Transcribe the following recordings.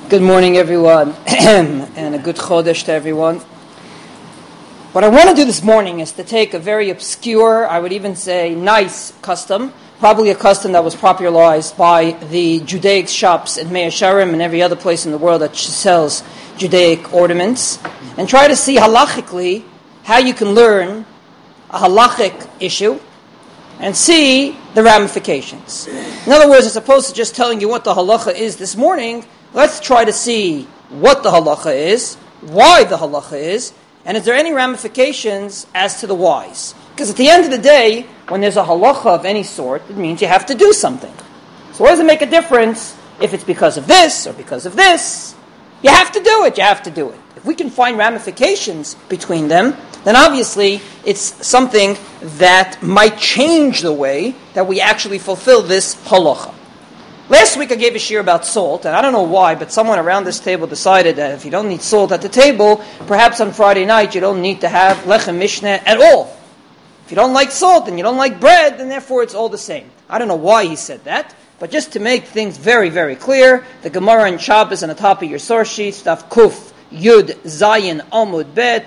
Good morning, everyone, and a good Chodesh to everyone. What I want to do this morning is to take a very obscure, I would even say nice custom, probably a custom that was popularized by the Judaic shops in Mea Shearim and every other place in the world that sells Judaic ornaments, and try to see halachically how you can learn a halachic issue and see the ramifications. In other words, as opposed to just telling you what the halacha is this morning, let's try to see what the halacha is, why the halacha is, and is there any ramifications as to the whys. Because at the end of the day, when there's a halacha of any sort, it means you have to do something. So what does it make a difference if it's because of this or because of this? You have to do it, If we can find ramifications between them, then obviously it's something that might change the way that we actually fulfill this halacha. Last week I gave a shiur about salt, and I don't know why, but someone around this table decided that if you don't need salt at the table, perhaps on Friday night you don't need to have lechem mishneh at all. If you don't like salt and you don't like bread, then therefore it's all the same. I don't know why he said that, but just to make things very, very clear, the Gemara in Shabbos on the top of your source sheet, Daf Kuf Yud Zayin Amud Bet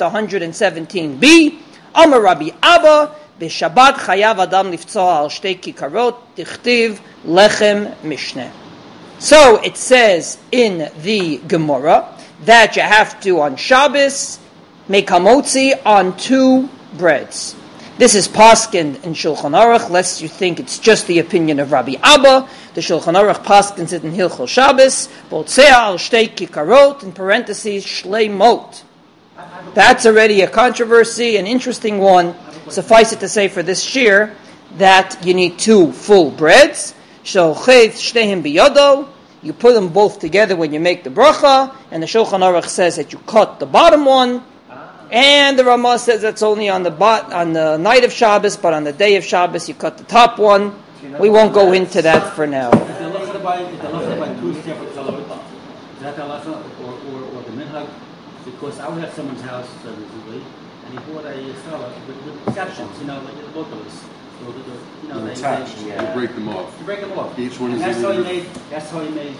117b, Amar Rabbi Abba, B'Shabbat chayav adam liftzoa al shtei kikarot tichtiv lechem mishneh. So it says in the Gemara that you have to on Shabbos make hamotzi on 2 breads. This is paskined in Shulchan Aruch, lest you think it's just the opinion of Rabbi Abba. The Shulchan Aruch paskins it in Hilchos Shabbos, Botzea al shtei kikarot, in parentheses, shleimot. That's already a controversy, an interesting one. Suffice it to say for this shiur that you need 2 full breads. Sholchev shtehim biyodo. You put them both together when you make the bracha, and the Shulchan Aruch says that you cut the bottom one, and the Ramah says that's only on the night of Shabbos, but on the day of Shabbos you cut the top one. We won't go into that for now. Because I was at someone's house recently, and he bought a challah with sections, like the locals. So they attached. You break them off. Each one is. That's how he made.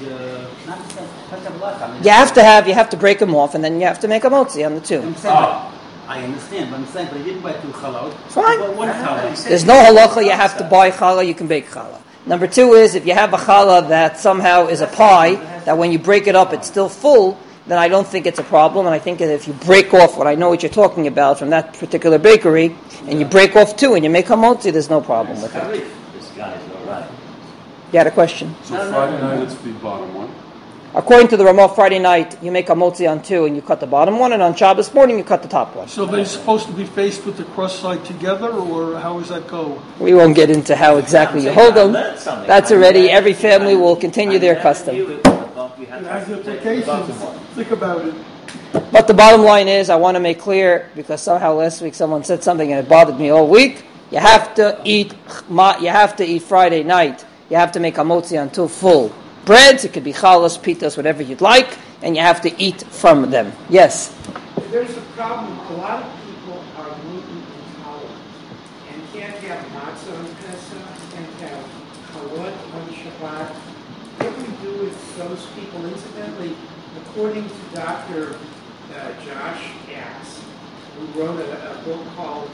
You have to break them off, and then you have to make a motzi on the 2. I understand, but I'm saying, but he didn't buy 2 challah. Fine. There's no halacha. You have to buy challah. You can bake challah. Number 2 is if you have a challah that somehow is a pie that when you break it up it's still full, then I don't think it's a problem. And I think that if you break off what I know what you're talking about from that particular bakery, and you break off 2 and you make hamotzi, there's no problem with it. This guy's all right. You had a question? So Friday night it's the bottom one? According to the Ramah, Friday night you make hamotzi on 2 and you cut the bottom one, and on Shabbos morning you cut the top one. So they're supposed to be faced with the cross side together, or how does that go? We won't get into how exactly you hold them. That's already, every family will continue their custom. It has implications. Think about it. But the bottom line is, I want to make clear, because somehow last week someone said something and it bothered me all week, you have to eat Friday night. You have to make hamotzi on 2 full breads. It could be chalas, pitas, whatever you'd like, and you have to eat from them. Yes? There's a problem. A lot of people are gluten intolerant and can't have matzah on Pesach, can't have chalot on Shabbat. What do we do with those people? Incidentally, according to Dr. Josh Axe, who wrote a book called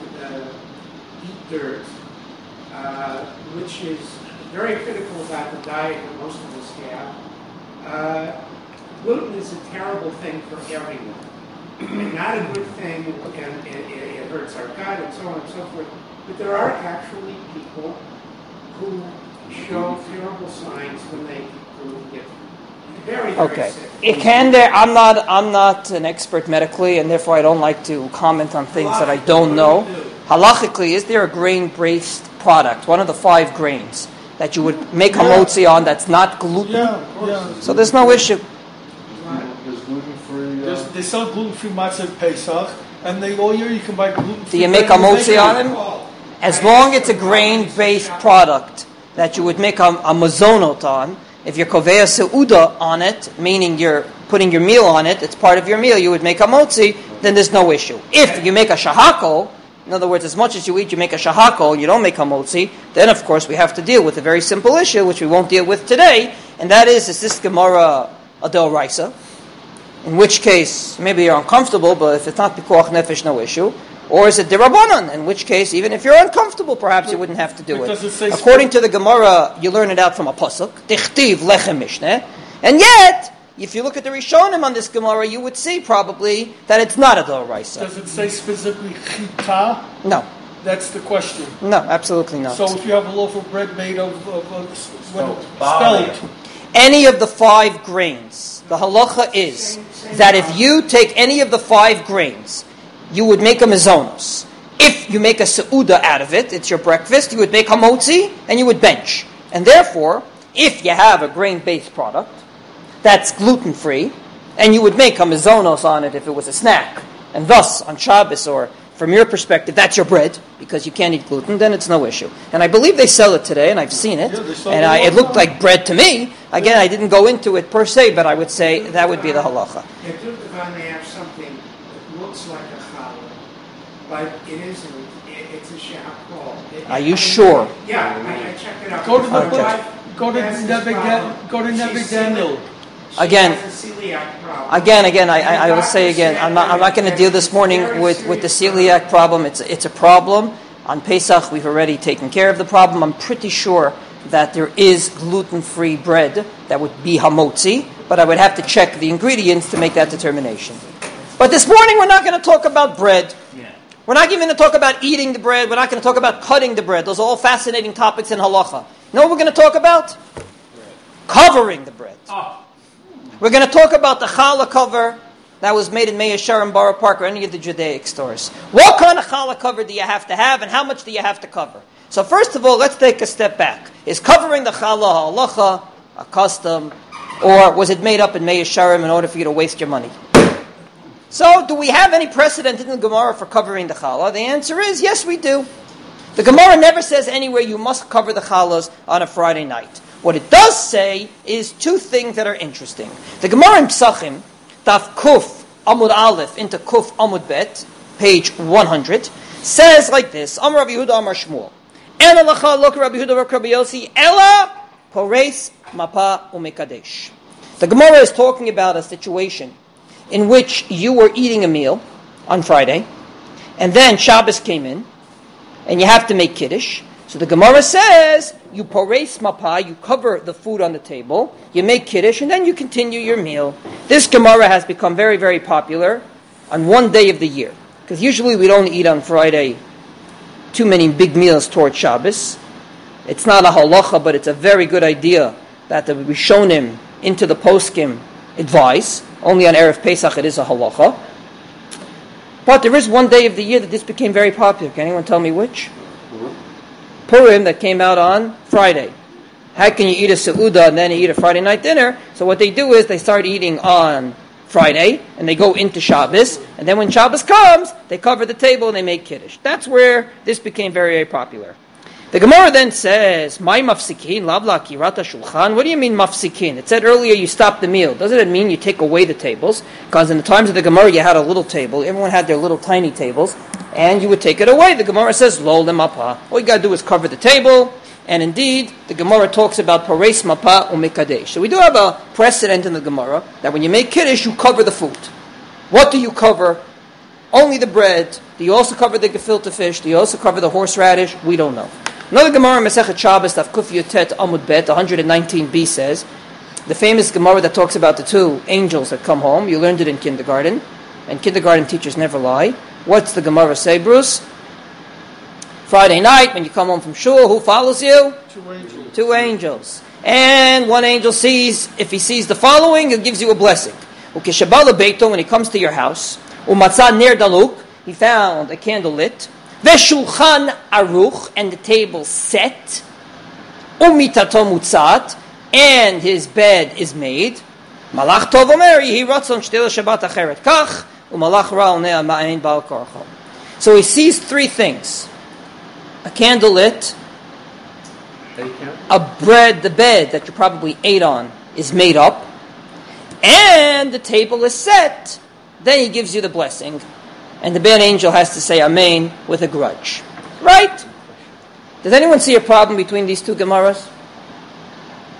Eat Dirt, which is very critical about the diet that most of us have, gluten is a terrible thing for everyone. And not a good thing, and it hurts our gut and so on and so forth. But there are actually people who show terrible signs when they get very, very sick. It can. I'm not an expert medically, and therefore I don't like to comment on things that I don't know. Halachically, is there a grain-based product, one of the 5 grains, that you would make hamotzi on that's not gluten? Yeah. So there's no issue. There's gluten-free. They sell gluten-free matzah at Pesach, and all year you can buy gluten-free. Do you make hamotzi on them? As long as it's a grain-based product that you would make a mazonot on, if you're kovea seuda on it, meaning you're putting your meal on it, it's part of your meal, you would make a motzi, then there's no issue. If you make a shahako, in other words, as much as you eat, you make a shahako, you don't make a motzi, then of course we have to deal with a very simple issue, which we won't deal with today, and that is this Gemara a D'Oraisa, in which case maybe you're uncomfortable, but if it's not Pikuach Nefesh, no issue. Or is it D'Rabbanan, in which case, even if you're uncomfortable, perhaps you wouldn't have to do it. According to the Gemara, you learn it out from a pasuk, Tichtiv Lechem Mishneh, and yet, if you look at the Rishonim on this Gemara, you would see probably that it's not a D'Oraisa. Does it say specifically Chita? No. That's the question. No, absolutely not. So if you have a loaf of bread made of spelt, any of the 5 grains, the halacha is that if you take any of the 5 grains, you would make a mezonos. If you make a seuda out of it, it's your breakfast, you would make hamotzi and you would bench. And therefore, if you have a grain-based product that's gluten-free, and you would make a mezonos on it if it was a snack, and thus on Shabbos, or from your perspective, that's your bread, because you can't eat gluten, then it's no issue. And I believe they sell it today, and I've seen it, and it looked like bread to me. Again, I didn't go into it per se, but I would say that would be the halacha. They have something that looks like a challah, but it isn't. It's a shahakol. Are you sure? Yeah, I checked it out. Go to Nebuchadnezzar Daniel. Again, I will say again, I'm not going to deal this morning with the celiac problem. It's a problem. On Pesach, we've already taken care of the problem. I'm pretty sure that there is gluten-free bread that would be hamotzi, but I would have to check the ingredients to make that determination. But this morning, we're not going to talk about bread. We're not even going to talk about eating the bread. We're not going to talk about cutting the bread. Those are all fascinating topics in halacha. You know what we're going to talk about? Covering the bread. We're going to talk about the challah cover that was made in Mea Shearim, Borough Park, or any of the Judaic stores. What kind of challah cover do you have to have, and how much do you have to cover? So first of all, let's take a step back. Is covering the challah halacha, a custom, or was it made up in Mea Shearim in order for you to waste your money? So, do we have any precedent in the Gemara for covering the challah? The answer is, yes, we do. The Gemara never says anywhere you must cover the challahs on a Friday night. What it does say is 2 things that are interesting. The Gemara in Psachim, Taf Kuf Amud Aleph into Kuf Amud Bet, page 100, says like this: Amar Rabbi Yehuda Amar Shmuel, Ela lacha lo Rabbi Yehuda Rabbi Yossi, Ela Pores Mapa Umekadesh. The Gemara is talking about a situation in which you were eating a meal on Friday, and then Shabbos came in, and you have to make Kiddush. So the Gemara says, you pores mapa, you cover the food on the table, you make Kiddush, and then you continue your meal. This Gemara has become very, very popular on one day of the year. Because usually we don't eat on Friday too many big meals towards Shabbos. It's not a halacha, but it's a very good idea that the Rishonim into the poskim advise. Only on Erev Pesach it is a halacha. But there is one day of the year that this became very popular. Can anyone tell me which? Purim, that came out on Friday. How can you eat a seuda and then you eat a Friday night dinner? So what they do is they start eating on Friday and they go into Shabbos, and then when Shabbos comes, they cover the table and they make Kiddush. That's where this became very, very popular. The Gemara then says, "My mafsikin lavla kirata shulchan." What do you mean mafsikin? It said earlier you stop the meal. Doesn't it mean you take away the tables? Because in the times of the Gemara you had a little table. Everyone had their little tiny tables, and you would take it away. The Gemara says, "Lo lemapa." All you got to do is cover the table. And indeed, the Gemara talks about pares mapa umekadesh. So we do have a precedent in the Gemara that when you make kiddush, you cover the food. What do you cover? Only the bread. Do you also cover the gefilte fish? Do you also cover the horseradish? We don't know. Another Gemara, Masechet Shabbos, Daf Kuf Yotet Amud Bet, 119b says, the famous Gemara that talks about the 2 angels that come home. You learned it in kindergarten, and kindergarten teachers never lie. What's the Gemara say, Bruce? Friday night, when you come home from shul, who follows you? 2 angels. 2 angels. And one angel sees, if he sees the following, it gives you a blessing. Ukeshabala Beito, when he comes to your house, Umatzah Ner Daluk, he found a candle lit, Veshulchan Aruch, and the table set, Umitato Mutzat, and his bed is made, Malach Tov Omer, Yehi Ratzon Shtel Shabbat Acheret Kach, Umalach Ral Nea Ma'ain Bal Korcho. So he sees 3 things. A candle lit, a bread, the bed that you probably ate on is made up, and the table is set. Then he gives you the blessing, and the bad angel has to say Amen with a grudge. Right? Does anyone see a problem between these 2 Gemaras?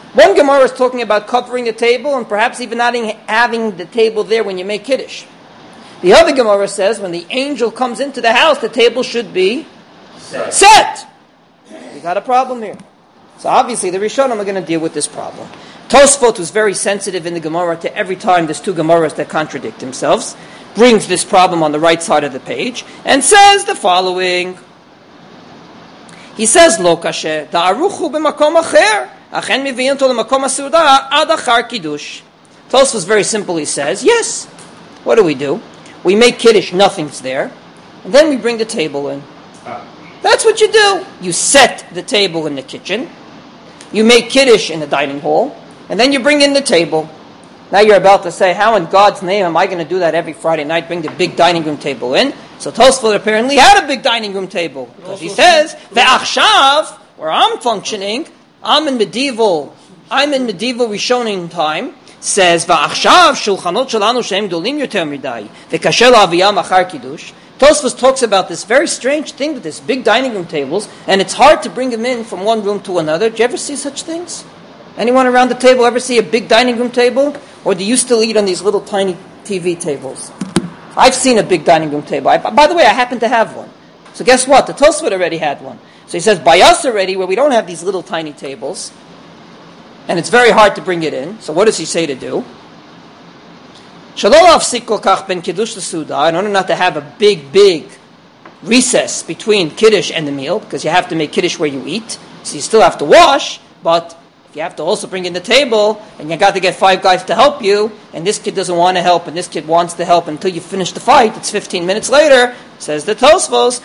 One Gemara is talking about covering the table and perhaps even not having the table there when you make Kiddush. The other Gemara says when the angel comes into the house, the table should be set. We got a problem here. So obviously the Rishonim are going to deal with this problem. Tosfot was very sensitive in the Gemara to every time there's two Gemaras that contradict themselves, brings this problem on the right side of the page, and says the following. He says, Lo kasher, da'aruchu b'makom acher, achen miviyin to l'makom ha'seuda ad achar kiddush. Tosfos very simple, he says, yes. What do? We make Kiddush, nothing's there, and then we bring the table in. That's what you do. You set the table in the kitchen, you make Kiddush in the dining hall, and then you bring in the table. Now you're about to say, how in God's name am I going to do that every Friday night, bring the big dining room table in? So Tosfot apparently had a big dining room table. Because he says, Ve'achshav, where I'm functioning, I'm in medieval Rishonim time, says, Ve'achshav shulchanot shelanu shehem dolim yoter midai, ve'kasher la'aviyam achar kiddush. Tosfos talks about this very strange thing with this big dining room tables, and it's hard to bring them in from one room to another. Did you ever see such things? Anyone around the table ever see a big dining room table? Or do you still eat on these little tiny TV tables? I've seen a big dining room table. By the way, I happen to have one. So guess what? The Tosfot already had one. So he says, by us already, where we don't have these little tiny tables, and it's very hard to bring it in. So what does he say to do? In order not to have a big recess between Kiddush and the meal, because you have to make Kiddush where you eat, so you still have to wash, but if you have to also bring in the table, and you got to get 5 guys to help you, and this kid doesn't want to help, and this kid wants to help until you finish the fight, it's 15 minutes later, says the Tosfos,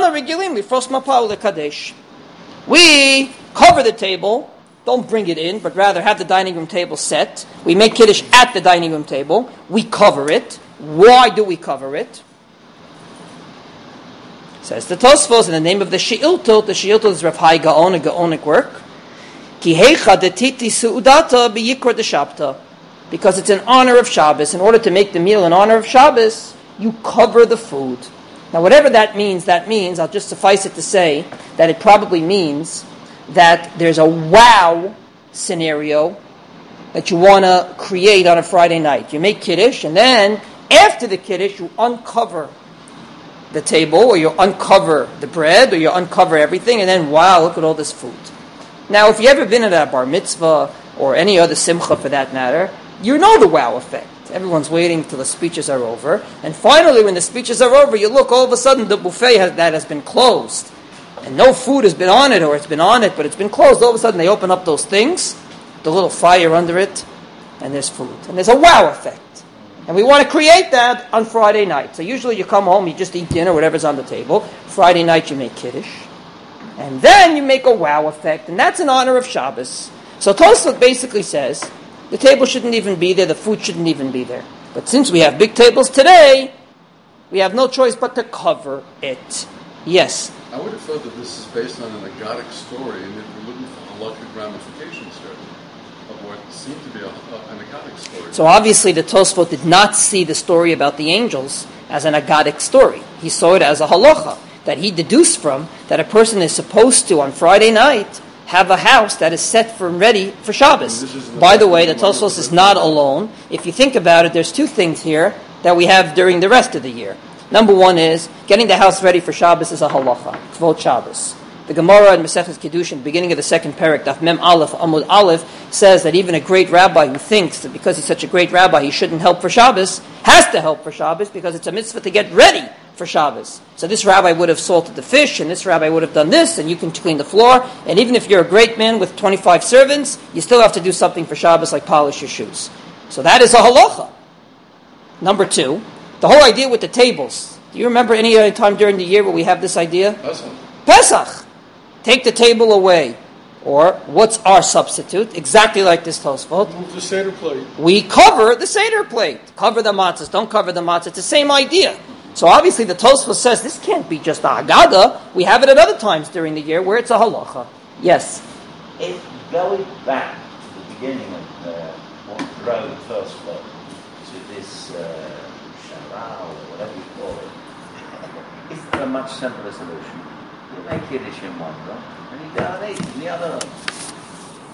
we cover the table, don't bring it in, but rather have the dining room table set. We make Kiddush at the dining room table. We cover it. Why do we cover it? Says the Tosfos, in the name of the She'iltot is Rav Hai Gaon, a Gaonic work. Because it's in honor of Shabbos. In order to make the meal in honor of Shabbos, you cover the food. Now whatever that means, I'll just suffice it to say that it probably means that there's a wow scenario that you want to create on a Friday night. You make Kiddush, and then after the Kiddush, you uncover the table, or you uncover the bread, or you uncover everything, and then, wow, look at all this food. Now, if you've ever been at a bar mitzvah, or any other simcha for that matter, you know the wow effect. Everyone's waiting till the speeches are over, and finally, when the speeches are over, you look, all of a sudden, the buffet that has been closed, and no food has been on it, or it's been on it, but it's been closed. All of a sudden, they open up those things, the little fire under it, and there's food. And there's a wow effect. And we want to create that on Friday night. So usually you come home, you just eat dinner, whatever's on the table. Friday night you make Kiddush. And then you make a wow effect, and that's in honor of Shabbos. So Tosfot basically says, the table shouldn't even be there, the food shouldn't even be there. But since we have big tables today, we have no choice but to cover it. Yes? I would have thought that this is based on an agadic story, and if we're looking for halakhic ramifications here of what seemed to be an agadic story. So obviously the Tosfot did not see the story about the angels as an agadic story. He saw it as a halacha that he deduced from, that a person is supposed to, on Friday night, have a house that is set for ready for Shabbos. By the way, the Tosfos is not alone. If you think about it, there's two things here that we have during the rest of the year. Number one is, getting the house ready for Shabbos is a halacha. Kvod Shabbos. The Gemara in Maseches Kiddushin, beginning of the second parak, Daf Mem Aleph, Amud Aleph, says that even a great rabbi who thinks that because he's such a great rabbi he shouldn't help for Shabbos, has to help for Shabbos because it's a mitzvah to get ready for Shabbos. So this rabbi would have salted the fish, and this rabbi would have done this, and you can clean the floor, and even if you're a great man with 25 servants, you still have to do something for Shabbos like polish your shoes. So that is a halacha. Number two, the whole idea with the tables. Do you remember any other time during the year where we have this idea? Pesach. Take the table away. Or, what's our substitute? Exactly like this Tosfot. Move the Seder plate. We cover the Seder plate. Cover the matzahs. Don't cover the matzahs. It's the same idea. So obviously the Tosfot says this can't be just a Haggadah. We have it at other times during the year where it's a halacha. Yes? If going back to the beginning of what drove Tosfot to this Shara or whatever you call it, is there a much simpler solution? You make Kiddush in one room, and you go and eat in the other room.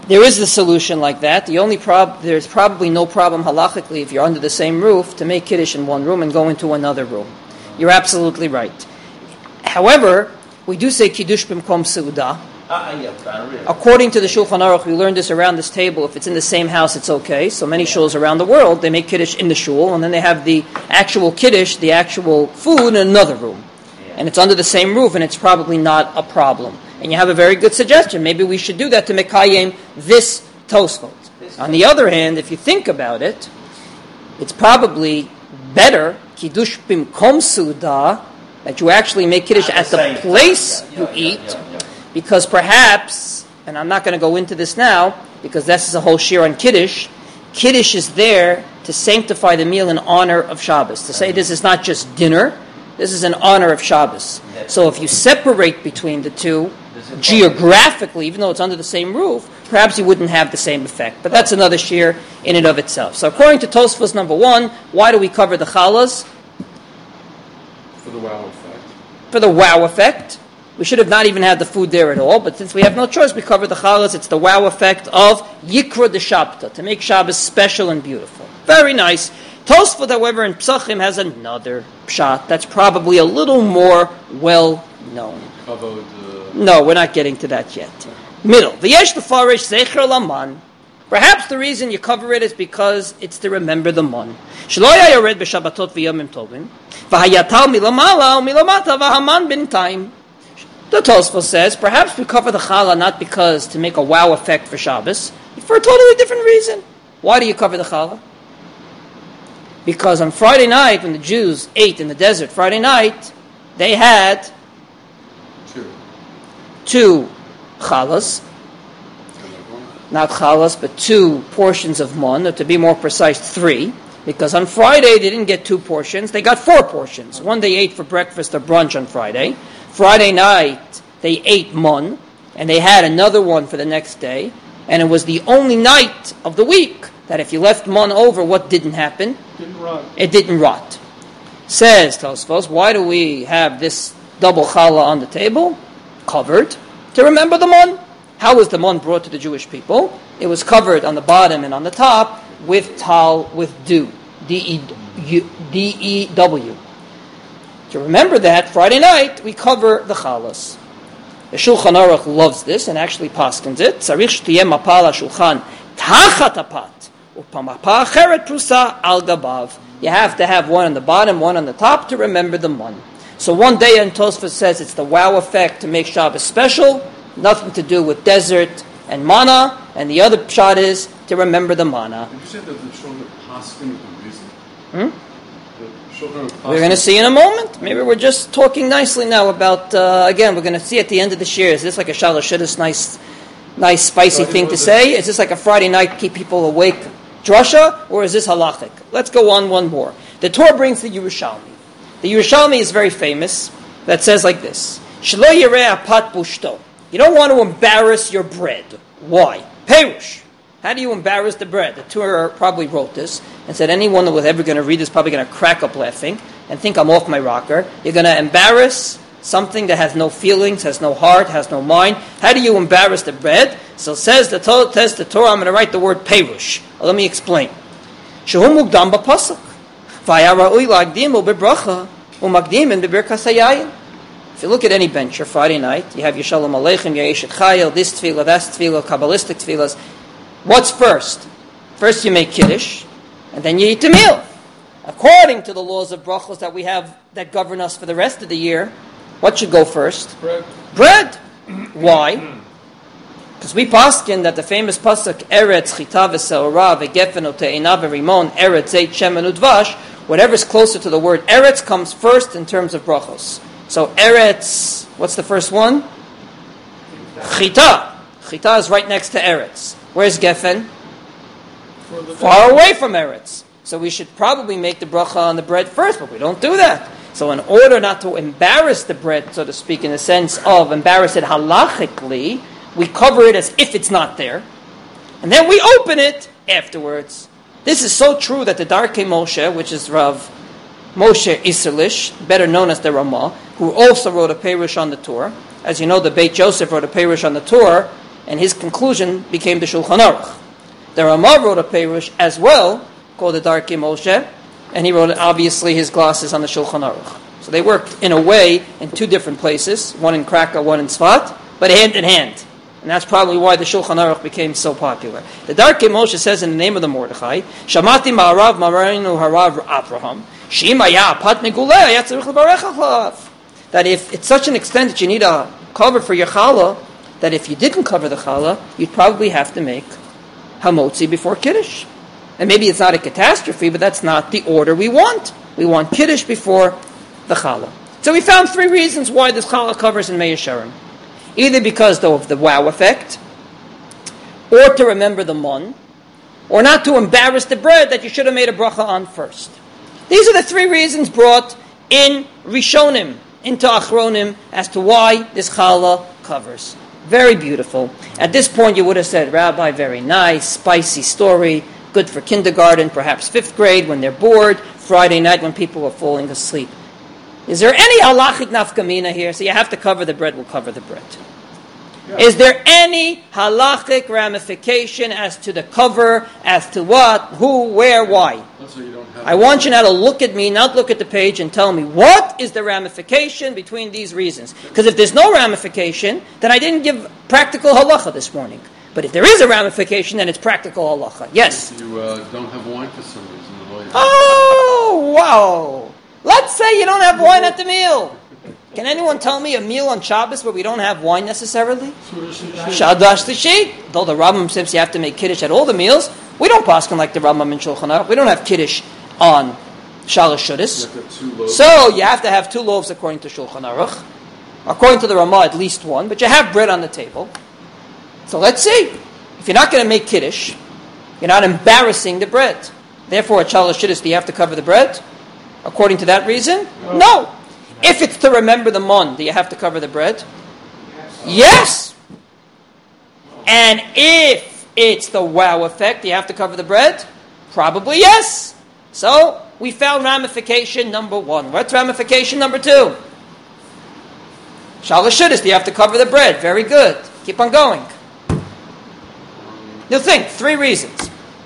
There is a solution like that. There's probably no problem halachically if you're under the same roof to make kiddush in one room and go into another room. You're absolutely right. However, we do say kiddush b'mkom seudah. According to the Shulchan Aruch, we learned this around this table. If it's in the same house, it's okay. So many shuls around the world, they make kiddush in the shul, and then they have the actual kiddush, the actual food, in another room. And it's under the same roof, and it's probably not a problem. And you have a very good suggestion. Maybe we should do that to mekayem this Tosfot. On the other hand, if you think about it, it's probably better, kiddush bimkom seudah, that you actually make kiddush at the place you eat, because perhaps, and I'm not going to go into this now, because this is a whole shir on kiddush, kiddush is there to sanctify the meal in honor of Shabbos, to say this is not just dinner, this is in honor of Shabbos. So if you separate between the two, geographically, even though it's under the same roof, perhaps you wouldn't have the same effect. But that's another shir in and of itself. So according to Tosfos number 1, why do we cover the challahs? For the wow effect. For the wow effect. We should have not even had the food there at all, but since we have no choice, we cover the challahs. It's the wow effect of Yikra de Shabta, to make Shabbos special and beautiful. Very nice. Tosfot, however, in Psachim has another pshat that's probably a little more well-known. No, we're not getting to that yet. Middle. V'yesh lefarish zecher laman. Perhaps the reason you cover it is because it's to remember the mon. Shelo yared b'shabbatot v'yomim tovim. V'hayatal milamala u'milamata v'haman b'intayim. The Tosfos says, perhaps we cover the challah not because to make a wow effect for Shabbos, but for a totally different reason. Why do you cover the challah? Because on Friday night, when the Jews ate in the desert Friday night, they had two challahs, not challahs, but 2 portions of mun, or to be more precise, 3, because on Friday they didn't get 2 portions, they got 4 portions. One they ate for breakfast or brunch on Friday. Friday night they ate mun, and they had another one for the next day, and it was the only night of the week that if you left mun over, what didn't happen? It didn't rot. Says Tosfos, why do we have this double challah on the table? Covered to remember the mun. How was the mun brought to the Jewish people? It was covered on the bottom and on the top with dew, D-E-W. To remember that, Friday night we cover the challahs. The Shulchan Aruch loves this and actually paskins it. Tzarich shtiyeh mapal shulchan tachat apat upamapa acheret prusa al gabav. You have to have one on the bottom, one on the top to remember the mun. So one day in Tosfos says it's the wow effect to make Shabbos special, nothing to do with desert and manna, and the other shot is to remember the manna. Did you say that the Shulchan Paskin is the reason? We're going to see in a moment. Maybe we're just talking nicely now about, again, we're going to see at the end of the year, is this like a Shalashidus, nice spicy thing to say? Is this like a Friday night, keep people awake drasha, or is this halachic? Let's go on one more. The Torah brings the Yerushalmi. The Yerushalmi is very famous. That says like this: Shelo yireh apat bushto. You don't want to embarrass your bread. Why? Perush. How do you embarrass the bread? The Torah probably wrote this and said anyone that was ever going to read this is probably going to crack up laughing and think I'm off my rocker. You're going to embarrass something that has no feelings, has no heart, has no mind. How do you embarrass the bread? So says the Torah, I'm going to write the word perush. Let me explain. Shehu mukdam b'pasuk. V'haya ra'ui la'agdimu b'bracha u'magdimin b'birkas hayayin. If you look at any bencher Friday night, you have Yeshalom Aleichem, Ya'eshet Chayil, this tefillah, that tefillah, Kabbalistic tefillahs. What's first? First you make Kiddush, and then you eat the meal. According to the laws of brachos that we have that govern us for the rest of the year, what should go first? Bread. Why? Because we paskin that the famous pasuk Eretz Chita v'Seorah v'Gefen u'Te'ina v'Rimon Eretz Zeit Shemen u'Dvash, whatever's closer to the word Eretz comes first in terms of brachos. So Eretz, what's the first one? Chita. Chita is right next to Eretz. Where's Gefen? Far away from Eretz. So we should probably make the bracha on the bread first, but we don't do that. So in order not to embarrass the bread, so to speak, in the sense of embarrass it halachically, we cover it as if it's not there. And then we open it afterwards. This is so true that the Darkei Moshe, which is Rav Moshe Isserlish, better known as the Ramah, who also wrote a Perush on the Torah. As you know, the Beit Yosef wrote a Perush on the Torah, and his conclusion became the Shulchan Aruch. The Ramah wrote a Perush as well, called the Darkei Moshe, and he wrote, obviously, his glosses on the Shulchan Aruch. So they worked, in a way, in two different places, one in Krakow, one in Tzfat, but hand in hand. And that's probably why the Shulchan Aruch became so popular. The Darkei Moshe says in the name of the Mordechai, Shamati ma'arav mararinu harav Avraham, Shimaya pat meguleh yatzarich lebarech achlav. That if it's such an extent that you need a cover for your challah, that if you didn't cover the challah, you'd probably have to make hamotzi before Kiddush. And maybe it's not a catastrophe, but that's not the order we want. We want Kiddush before the challah. So we found three reasons why this challah covers in Mei Yesharim. Either because of the wow effect, or to remember the mon, or not to embarrass the bread that you should have made a bracha on first. These are the three reasons brought in Rishonim, into Achronim, as to why this challah covers. Very beautiful. At this point you would have said, Rabbi, very nice, spicy story, good for kindergarten, perhaps 5th grade when they're bored, Friday night when people are falling asleep. Is there any halachic nafkamina here? So you have to cover the bread, we'll cover the bread. Yeah. Is there any halachic ramification as to the cover, as to what, who, where, why? I want you now to look at me, not look at the page, and tell me what is the ramification between these reasons. Because if there's no ramification, then I didn't give practical halacha this morning. But if there is a ramification, then it's practical halacha. Yes? You don't have wine for some reason. Oh, wow. Let's say you don't have wine at the meal. Can anyone tell me a meal on Shabbos where we don't have wine necessarily? Shadash Tishit. Though the Rambam says you have to make Kiddush at all the meals, we don't paskin like the Rambam in Shulchan Aruch. We don't have Kiddush on Shalosh Shudas. So you have to have 2 loaves according to Shulchan Aruch. According to the Ramah, at least 1. But you have bread on the table. So let's see. If you're not going to make Kiddush, you're not embarrassing the bread. Therefore, at Shalosh Shudas, do you have to cover the bread? According to that reason? No. If it's to remember the mon, do you have to cover the bread? Yes. And if it's the wow effect, do you have to cover the bread? Probably yes. So, we found ramification number 1. What's ramification number 2? Shalosh Shudas, do you have to cover the bread? Very good. Keep on going. You'll think, 3 reasons.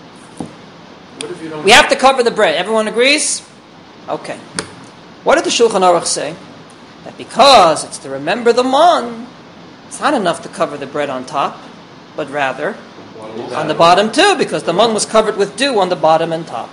We have to cover the bread. Everyone agrees? Okay. What did the Shulchan Aruch say? That because it's to remember the mon, it's not enough to cover the bread on top, but rather on the bottom too, because the mon was covered with dew on the bottom and top.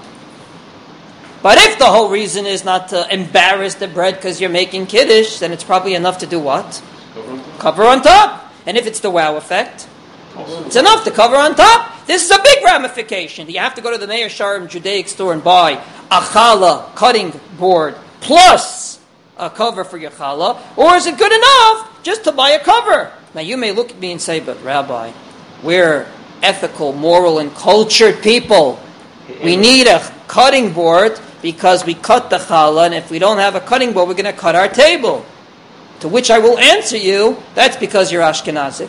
But if the whole reason is not to embarrass the bread because you're making Kiddush, then it's probably enough to do what? Cover on top. And if it's the wow effect, it's enough to cover on top. This is a big ramification. Do you have to go to the Mei Yesharim Judaic store and buy a challah cutting board plus a cover for your challah? Or is it good enough just to buy a cover? Now you may look at me and say, but Rabbi, we're ethical, moral, and cultured people. We need a cutting board because we cut the challah, and if we don't have a cutting board, we're going to cut our table. To which I will answer you, that's because you're Ashkenazic.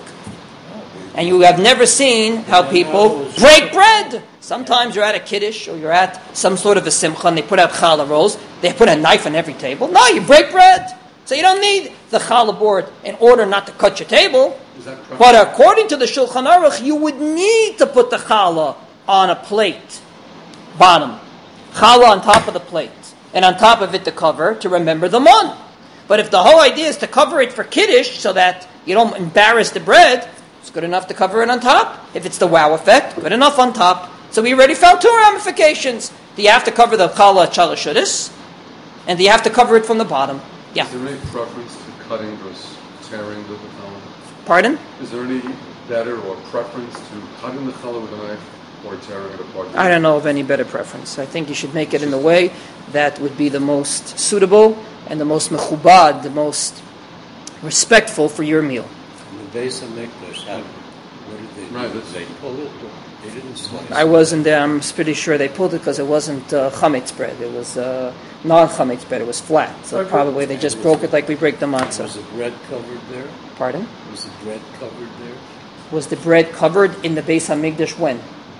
And you have never seen how people break bread. Sometimes you're at a Kiddush or you're at some sort of a simcha and they put out challah rolls. They put a knife on every table. No, you break bread. So you don't need the challah board in order not to cut your table. But according to the Shulchan Aruch, you would need to put the challah on a plate. Bottom. Challah on top of the plate. And on top of it the cover to remember the mon. But if the whole idea is to cover it for Kiddush so that you don't embarrass the bread, it's good enough to cover it on top. If it's the wow effect, good enough on top. So we already found 2 ramifications. Do you have to cover the challah Shalosh Shudas? And do you have to cover it from the bottom? Yeah. Is there any preference to cutting versus tearing the challah? Pardon? Is there any better or preference to cutting the challah with a knife or tearing it apart? I don't know of any better preference. I think you should make it in the way that would be the most suitable and the most mechubad, the most respectful for your meal. The Beis HaMikdash, what did they pull it? They didn't slice it. I wasn't there. I'm pretty sure they pulled it because it wasn't chametz bread. It was non-chametz bread. It was flat. So probably they just broke it like we break the matzah. Was the bread covered there? Pardon? Was the bread covered there? Was the bread covered in the Beis HaMikdash when?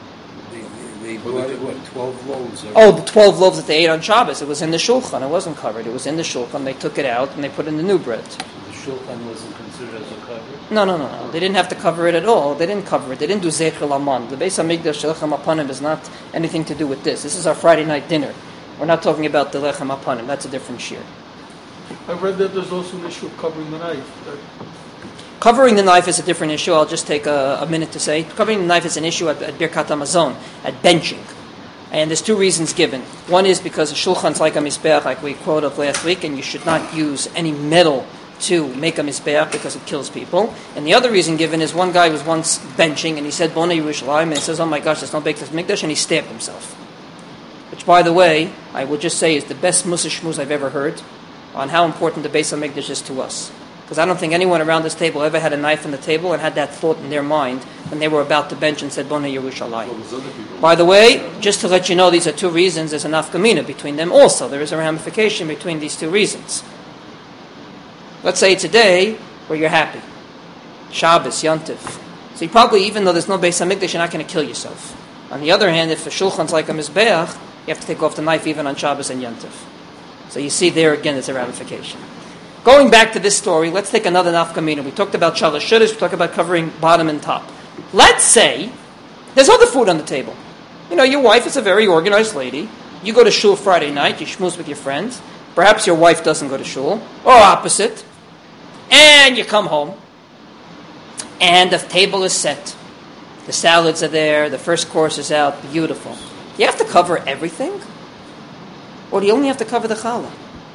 They brought it, 12 loaves? Oh, the 12 loaves that they ate on Shabbos. It was in the shulchan. It wasn't covered. It was in the shulchan. They took it out and they put in the new bread. The shulchan wasn't considered as a cover? No. They didn't have to cover it at all. They didn't cover it. They didn't do Zeichel Aman. The Beis HaMikdash Lechem Apanim is not anything to do with this. This is our Friday night dinner. We're not talking about the Lechem Apanim. That's a different shir. I read that there's also an issue of covering the knife. Covering the knife is a different issue. I'll just take a minute to say. Covering the knife is an issue at Birkat HaMazon, at benching. And there's two reasons given. One is because a shulchan's like a mizbeach, like we quoted last week, and you should not use any metal to make a mizbeach because it kills people. And the other reason given is one guy was once benching, and he said, Bona Yerushalayim, and he says, oh my gosh, there's no Beit HaMikdash, and he stabbed himself. Which, by the way, I will just say is the best Musa Shmuz I've ever heard on how important the Beit HaMikdash is to us. Because I don't think anyone around this table ever had a knife on the table and had that thought in their mind when they were about to bench and said, Bona Yerushalayim. By the way, just to let you know, these are two reasons. There's an nafkamina between them also. There is a ramification between these two reasons. Let's say it's a day where you're happy. Shabbos, Yontif. So you probably, even though there's no Beis HaMikdash, you're not going to kill yourself. On the other hand, if a shulchan's like a mizbeach, you have to take off the knife even on Shabbos and Yontif. So you see there again, there's a ramification. Going back to this story, let's take another nafkamina. We talked about shalosh shudish, we talked about covering bottom and top. Let's say there's other food on the table. You know, your wife is a very organized lady. You go to shul Friday night, you schmooze with your friends. Perhaps your wife doesn't go to shul, or opposite. And you come home, and the table is set. The salads are there, the first course is out, beautiful. Do you have to cover everything? Or do you only have to cover the challah?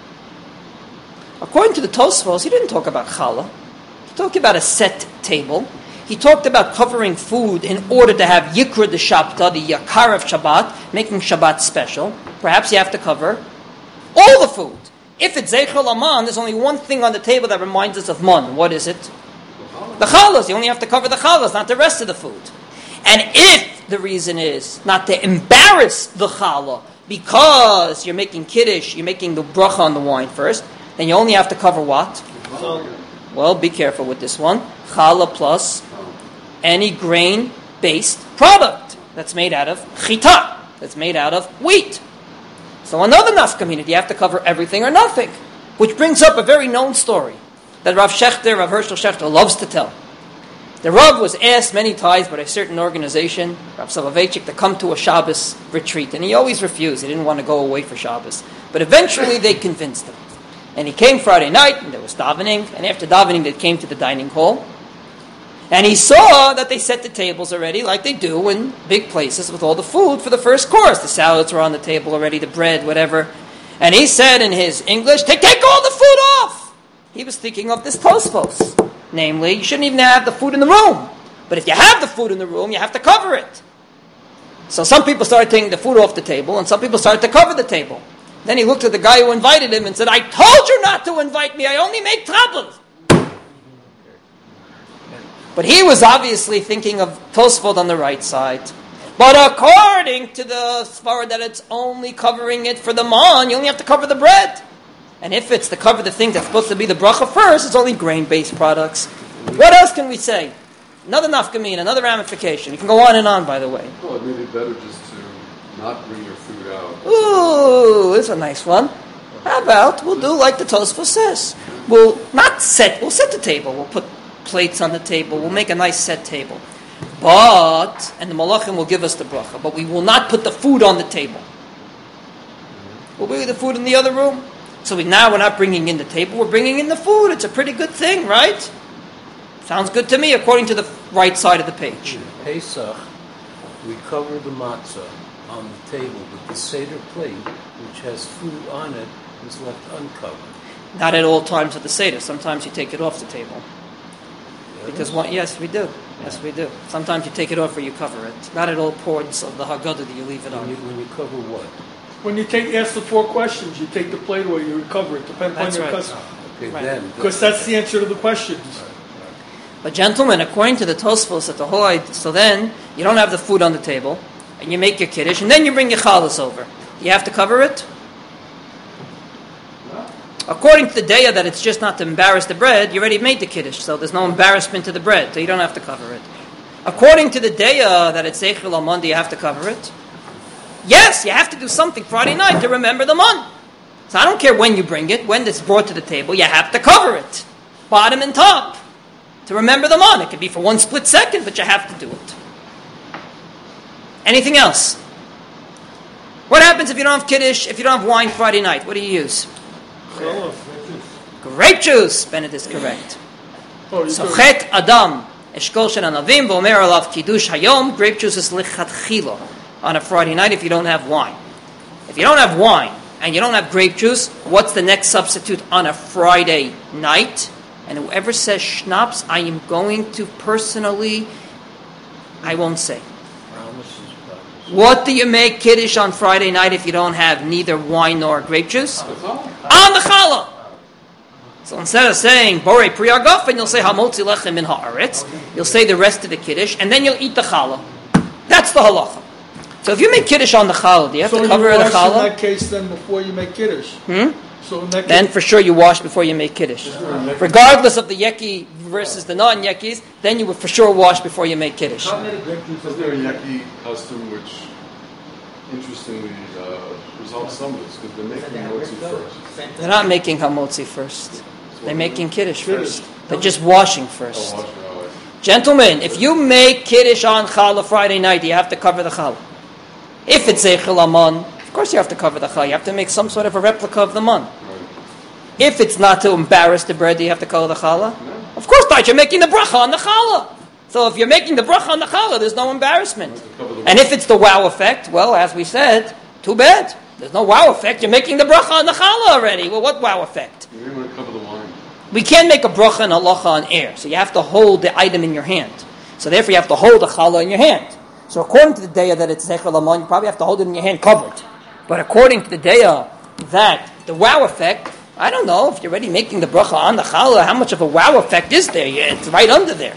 According to the Tosfos, he didn't talk about challah. He talked about a set table. He talked about covering food in order to have yikra de shabta, the yakar of Shabbat, making Shabbat special. Perhaps you have to cover all the food. If it's Zeichel Aman, there's only one thing on the table that reminds us of man. What is it? The challahs. You only have to cover the challahs, not the rest of the food. And if the reason is not to embarrass the challah because you're making kiddush, you're making the bracha on the wine first, then you only have to cover what? Well, be careful with this one. Challah plus any grain-based product that's made out of chita, that's made out of wheat. So another nafkamina, you have to cover everything or nothing. Which brings up a very known story that Rav Hershel Shechter loves to tell. The Rav was asked many times by a certain organization, Rav Soloveitchik, to come to a Shabbos retreat, and he always refused. He didn't want to go away for Shabbos. But eventually they convinced him. And he came Friday night, and there was davening, and after davening they came to the dining hall. And he saw that they set the tables already, like they do in big places, with all the food for the first course. The salads were on the table already, the bread, whatever. And he said in his English, take all the food off! He was thinking of this Tosfos. Namely, you shouldn't even have the food in the room. But if you have the food in the room, you have to cover it. So some people started taking the food off the table, and some people started to cover the table. Then he looked at the guy who invited him and said, I told you not to invite me, I only make trouble. But he was obviously thinking of Tosfot on the right side. But according to the Sfarad that it's only covering it for the man, you only have to cover the bread. And if it's to cover the thing that's supposed to be the bracha first, it's only grain-based products. What else can we say? Another nafkamina, another ramification. You can go on and on, by the way. Well, it may be better just to not bring your food out. Ooh, it's a nice one. How about we'll do like the Tosfos says. We'll set the table. We'll put plates on the table. We'll make a nice set table. And the malachim will give us the bracha. But we will not put the food on the table. We'll bring the food in the other room. So we're not bringing in the table, we're bringing in the food. It's a pretty good thing, right? Sounds good to me, according to the right side of the page. In Pesach, we cover the matzah on the table, but the Seder plate, which has food on it, is left uncovered. Not at all times of the Seder. Sometimes you take it off the table. Because yes, we do. Yes, we do. Sometimes you take it off or you cover it. Not at all points of the Haggadah that you leave it on. When you cover what? When you ask the 4 questions, you take the plate away, you recover it, depending on your custom. Okay, right. then. Because that's the answer to the questions. But gentlemen, according to the Tosfos, that the whole idea, so then you don't have the food on the table, and you make your kiddush, and then you bring your chalas over. You have to cover it? According to the daya that it's just not to embarrass the bread, you already made the kiddush, so there's no embarrassment to the bread, so you don't have to cover it. According to the daya that it's Zeichel Aman, do you have to cover it? Yes, you have to do something Friday night to remember the month. So I don't care when you bring it, when it's brought to the table, you have to cover it. bottom and top, to remember the man. It could be for one split second, but you have to do it. Anything else? What happens if you don't have Kiddush, if you don't have wine Friday night? What do you use? Grape juice. Bennett is correct. Sochet Adam, Eshkol Shel Anavim, V'omer Alav Kiddush Hayom. Grape juice is lichatchila on a Friday night if you don't have wine. If you don't have wine and you don't have grape juice, what's the next substitute on a Friday night? And whoever says schnapps, I am going to personally, I won't say. What do you make Kiddush on Friday night if you don't have neither wine nor grape juice? On the challah. So instead of saying Borei Pri Hagafen, you'll say Hamotzi Lechem Min Haaretz. You'll say the rest of the Kiddush, and then you'll eat the challah. That's the halacha. So if you make Kiddush on the challah, do you have to cover the challah? So you wash in that case then before you make Kiddush? So in that Then case, for sure you wash before you make Kiddush. Regardless of the yeki versus the non-yekis, then you would for sure wash before you make Kiddush. Is there a yeki custom which, interestingly, resolves some of this? Because they're making motzi first. They're not making hamotzi first. They're making Kiddush first. They're just washing first. Gentlemen, if you make Kiddush on Challah Friday night, you have to cover the Challah. If it's Zeichel Aman, of course you have to cover the Challah. You have to make some sort of a replica of the man. If it's not to embarrass the bread, do you have to cover the Challah? No. Of course not. You're making the bracha on the Challah. So if you're making the bracha on the Challah, there's no embarrassment. And if it's the wow effect, well, as we said, too bad. There's no wow effect. You're making the bracha on the Challah already. Well, what wow effect? You want to cover the wine. We can't make a bracha and halacha on air. So you have to hold the item in your hand. So therefore you have to hold the challah in your hand. So according to the daya that it's Zechel Aman, you probably have to hold it in your hand covered. But according to the daya that the wow effect, I don't know, if you're already making the bracha on the challah, how much of a wow effect is there? It's right under there.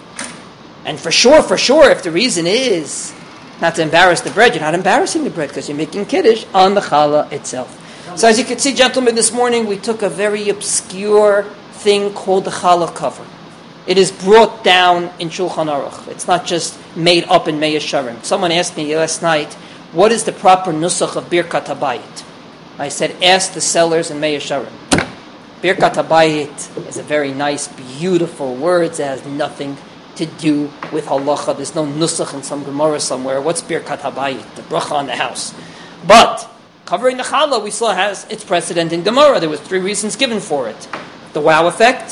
And for sure, if the reason is not to embarrass the bread, you're not embarrassing the bread because you're making kiddush on the challah itself. So as you can see, gentlemen, this morning we took a very obscure thing called the challah cover. It is brought down in Shulchan Aruch. It's not just made up in Mei Yesharim. Someone asked me last night, what is the proper nusach of Birkat HaBayit? I said, ask the sellers in Mei Yesharim. Birkat HaBayit is a very nice, beautiful word that has nothing to do with halacha. There's no nusach in some Gemara somewhere. What's Birkat HaBayit? The bracha on the house. But covering the challah, we saw has its precedent in Gemara. There was 3 reasons given for it. The wow effect,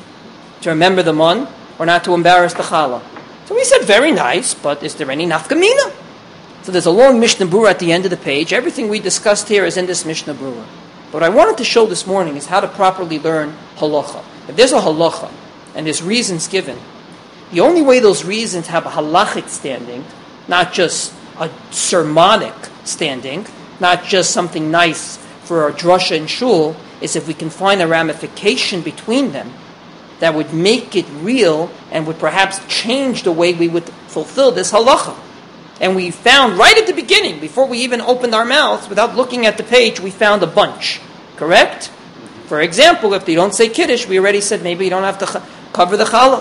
to remember the man, or not to embarrass the challah. So we said, very nice, but is there any nafkamina? So there's a long Mishnah Berurah at the end of the page. Everything we discussed here is in this Mishnah Berurah. What I wanted to show this morning is how to properly learn halacha. If there's a halacha, and there's reasons given, the only way those reasons have a halachic standing, not just a sermonic standing, not just something nice for a drasha and shul, is if we can find a ramification between them that would make it real and would perhaps change the way we would fulfill this halacha. And we found right at the beginning, before we even opened our mouths, without looking at the page, we found a bunch. Correct? For example, if they don't say kiddush, we already said maybe you don't have to cover the challah.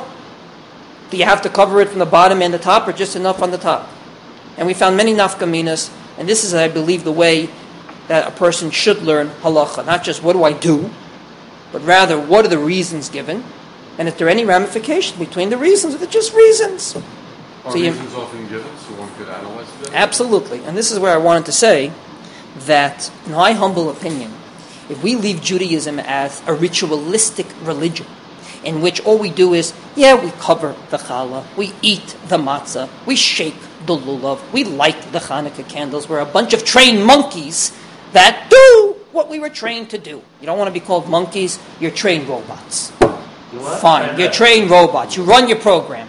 Do you have to cover it from the bottom and the top, or just enough on the top? And we found many nafkaminas, and this is, I believe, the way that a person should learn halacha. Not just what do I do, but rather what are the reasons given, and is there any ramification between the reasons, or they're just reasons? Are reasons often given so one could analyze it? Absolutely. And this is where I wanted to say that, in my humble opinion, if we leave Judaism as a ritualistic religion, in which all we do is, we cover the challah, we eat the matzah, we shake the lulav, we light the Hanukkah candles, we're a bunch of trained monkeys that do what we were trained to do. You don't want to be called monkeys, you're trained robots. Fine, you're trained robots, you run your program.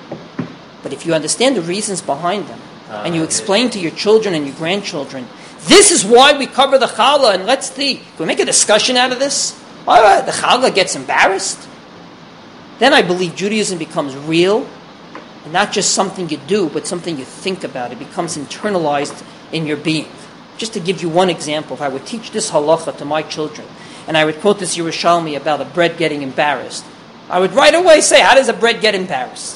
But if you understand the reasons behind them, and you explain to your children and your grandchildren, this is why we cover the challah, and let's see, if we make a discussion out of this, the challah gets embarrassed, then I believe Judaism becomes real, and not just something you do, but something you think about. It becomes internalized in your being. Just to give you one example, if I would teach this halacha to my children, and I would quote this Yerushalmi about a bread getting embarrassed, I would right away say, how does a bread get embarrassed?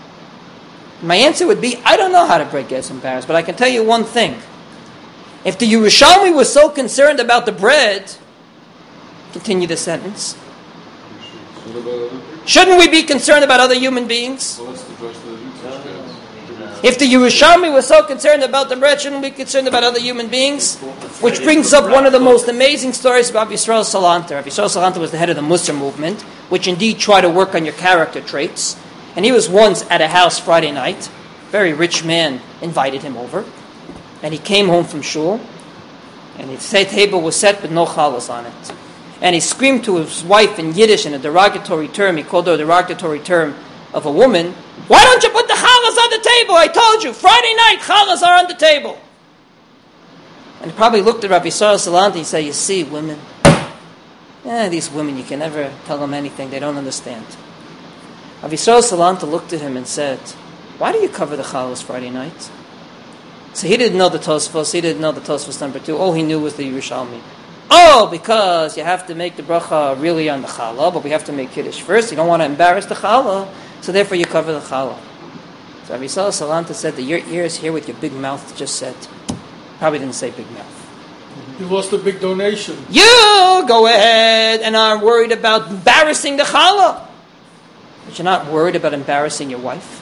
My answer would be, I don't know how the bread gets embarrassed, but I can tell you one thing. If the Yerushalmi was so concerned about the bread, continue the sentence, What about other people? Shouldn't we be concerned about other human beings? Well, that's the question that you touched on. If the Yerushalmi was so concerned about the bread, shouldn't we be concerned about other human beings? Which brings up one of the most amazing stories about Yisrael Salanter. Yisrael Salanter was the head of the Musar movement, which indeed tried to work on your character traits. And he was once at a house Friday night. A very rich man invited him over. And he came home from shul. And the table was set with no chalas on it. And he screamed to his wife in Yiddish in a derogatory term. He called her a derogatory term of a woman. Why don't you put the challahs on the table? I told you, Friday night, challahs are on the table. And he probably looked at Rabbi Yisrael Salanter and said, you see, women, these women, you can never tell them anything. They don't understand. Rabbi Yisrael Salanter looked at him and said, why do you cover the challahs Friday night? So he didn't know the Tosfos. He didn't know the Tosfos number 2. All he knew was the Yerushalmi. Oh, because you have to make the bracha really on the challah, but we have to make Kiddush first. You don't want to embarrass the challah. So therefore you cover the challah. So Rabbi Yisrael Salanter said that your ears here with your big mouth just said. Probably didn't say big mouth. You lost a big donation. You go ahead and are worried about embarrassing the challah. But you're not worried about embarrassing your wife.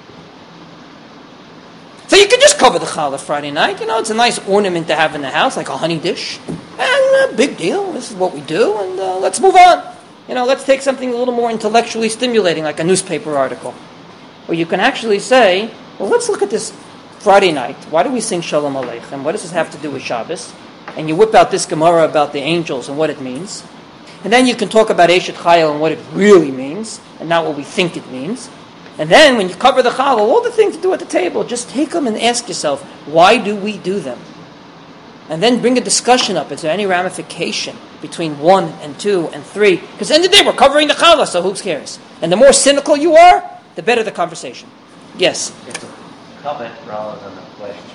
So you can just cover the challah Friday night. You know, it's a nice ornament to have in the house, like a honey dish. And big deal. This is what we do, and let's move on. You know, let's take something a little more intellectually stimulating, like a newspaper article. Or you can actually say, well, let's look at this Friday night. Why do we sing Shalom Aleichem? What does this have to do with Shabbos? And you whip out this Gemara about the angels and what it means. And then you can talk about Eshet Chayil and what it really means, and not what we think it means. And then when you cover the challah, all the things to do at the table, just take them and ask yourself, why do we do them? And then bring a discussion up. Is there any ramification between 1 and 2 and 3? Because at the end of the day, we're covering the challah, so who cares? And the more cynical you are, the better the conversation. Yes? It's a comment rather than a question.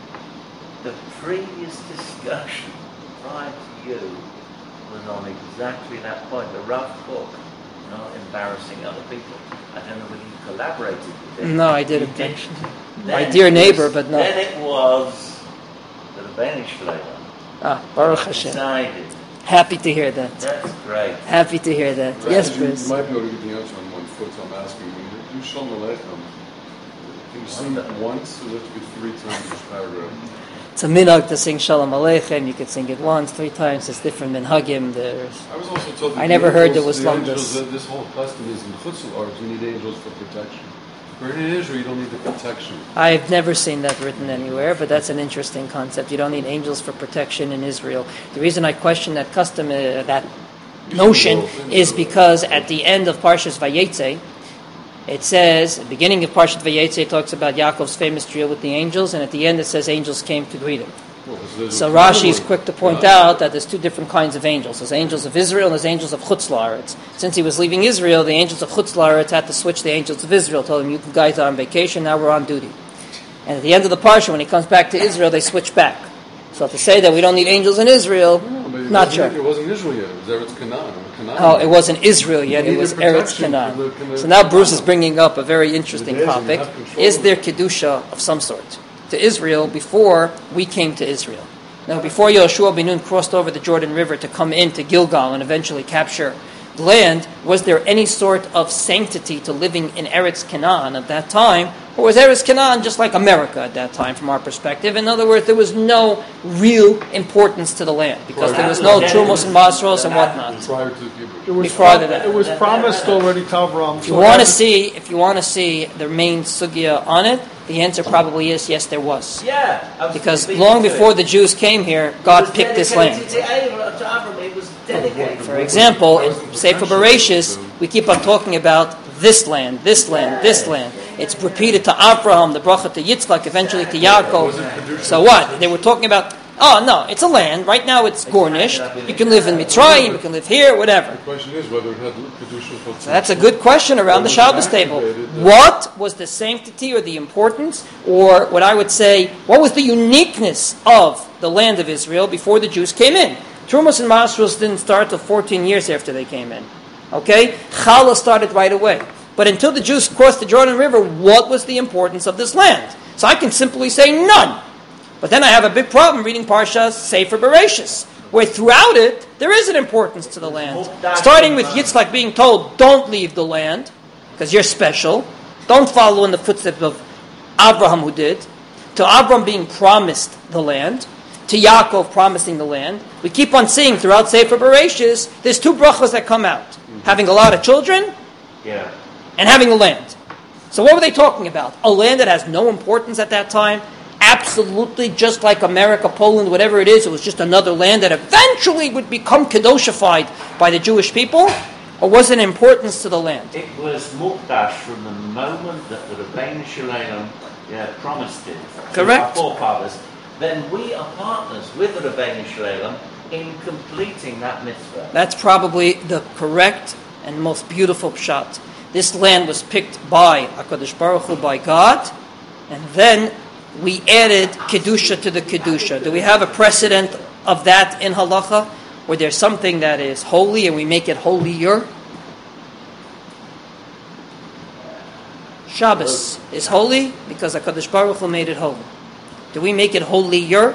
The previous discussion prior to you was on exactly that point. The rough book, not embarrassing other people. I don't know whether you collaborated with it. No, I didn't. My Then dear it neighbor, was- but no. Then it was the Rebbeinu Shlomo. Baruch Hashem. Decided. Happy to hear that. That's great. Happy to hear that. Yes, You Bruce. might be able to get the answer on one foot, so I'm asking. When you do Shalom Aleichem, can you sing that once, or does it have to be 3 times each paragraph? It's a minhag to sing Shalom Aleichem. You could sing it once, 3 times. It's different minhagim. There's I was also told that I never heard there was the long angels, this. this whole custom is in Chutzul Aretz, you need angels for protection. But in Israel, you don't need the protection. I've never seen that written anywhere, but that's an interesting concept. You don't need angels for protection in Israel. The reason I question that custom, that notion, is because at the end of Parshas Vayetze, it says, at the beginning of Parshas Vayetze, it talks about Yaakov's famous deal with the angels, and at the end it says angels came to greet him. So Rashi is quick to point out that there's 2 different kinds of angels. There's angels of Israel and there's angels of Chutz La'aretz. Since he was leaving Israel, the angels of Chutz La'aretz had to switch the angels of Israel, told him, you guys are on vacation, now we're on duty. And at the end of the Parsha, when he comes back to Israel, they switch back. So to say that we don't need angels in Israel, not sure. It wasn't Israel yet, it was Eretz Canaan. Oh, it wasn't Israel yet, it was Eretz Canaan. So now Bruce is bringing up a very interesting topic. Is there Kedusha of some sort to Israel before we came to Israel? Now, before Yoshua ben Nun crossed over the Jordan River to come into Gilgal and eventually capture the land, was there any sort of sanctity to living in Eretz Canaan at that time? Or was Eretz Canaan just like America at that time from our perspective? In other words, there was no real importance to the land because there was no Trumos and Masros and whatnot. Prior to the Kibbutz. It was promised already to Avraham. If you want to see the main sugya on it, the answer probably is yes, there was. Yeah. Because long before the Jews came here, God picked this land. For example, in Sefer Bereshis, we keep on talking about this land, this land, this land. It's repeated to Abraham, the bracha to Yitzchak, eventually to Yaakov. So what? They were talking about, oh no, it's a land. Right now it's garnished. You can live in Mitzrayim, you can live here, whatever. The question is whether it had Kedusha for So that's a good question around the Shabbos table. What was the sanctity or the importance, or what I would say, what was the uniqueness of the land of Israel before the Jews came in? Trumos and Masros didn't start till 14 years after they came in. Okay? Challah started right away. But until the Jews crossed the Jordan River, what was the importance of this land? So I can simply say none. But then I have a big problem reading Parshas Sefer Bereshis. where throughout it, there is an importance to the land. Starting with Yitzchak being told, don't leave the land, because you're special. Don't follow in the footsteps of Abraham who did. To Abraham being promised the land. To Yaakov promising the land. We keep on seeing throughout Sefer Bereshis, there's two brachas that come out. Having a lot of children, and having a land. So what were they talking about? A land that has no importance at that time? Absolutely, just like America, Poland, whatever it is, it was just another land that eventually would become Kedoshified by the Jewish people? Or was it importance to the land? It was Mukdash from the moment that the Rebbeinu Shalom promised it to our forefathers. Then we are partners with the Rebbeinu Shalom in completing that mitzvah. That's probably the correct and most beautiful pshat. This land was picked by HaKadosh Baruch Hu, by God, and then we added Kedusha to the Kedusha. Do we have a precedent of that in Halacha? Where there's something that is holy and we make it holier? Shabbos is holy because HaKadosh Baruch Hu made it holy. Do we make it holier?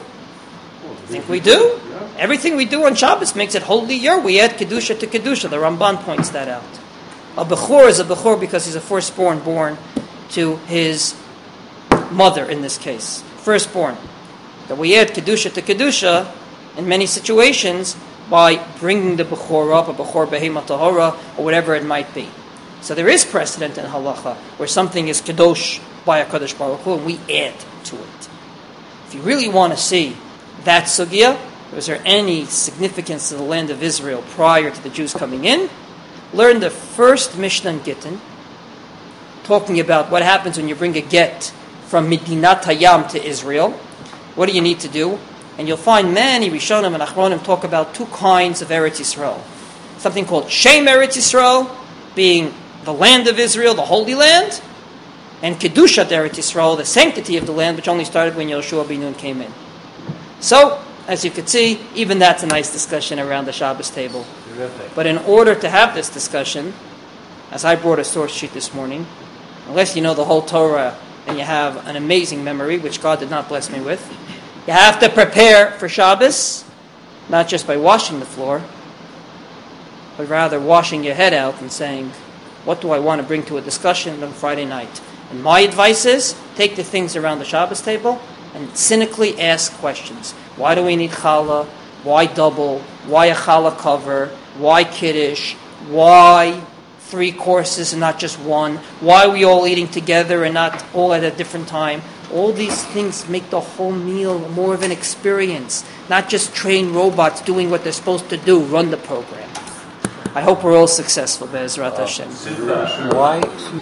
I think we do. Everything we do on Shabbos makes it holier. We add Kedusha to Kedusha. The Ramban points that out. A Bechor is a Bechor because he's a firstborn born to his mother in this case. Firstborn. That we add Kedusha to Kedusha in many situations by bringing the Bechor up, a Bechor Behema Tahora, or whatever it might be. So there is precedent in Halacha where something is Kadosh by HaKadosh Baruch Hu and we add to it. If you really want to see that sugya, was there any significance to the land of Israel prior to the Jews coming in? Learn the first Mishnah in Gittin, talking about what happens when you bring a get from Medinat Hayam to Israel. What do you need to do? And you'll find many Rishonim and Achronim talk about two kinds of Eretz Yisrael. Something called Shem Eretz Yisrael, being the land of Israel, the Holy Land, and Kedushat Eretz Yisrael, the sanctity of the land, which only started when Yoshua ben Nun came in. So, as you can see, even that's a nice discussion around the Shabbos table. Terrific. But in order to have this discussion, as I brought a source sheet this morning, unless you know the whole Torah and you have an amazing memory, which God did not bless me with, you have to prepare for Shabbos, not just by washing the floor, but rather washing your head out and saying, what do I want to bring to a discussion on Friday night? And my advice is, take the things around the Shabbos table and cynically ask questions. Why do we need challah? Why double? Why a challah cover? Why kiddush? Why 3 courses and not just one? Why are we all eating together and not all at a different time? All these things make the whole meal more of an experience, not just trained robots doing what they're supposed to do, run the program. I hope we're all successful, Be'ezrat Hashem. Why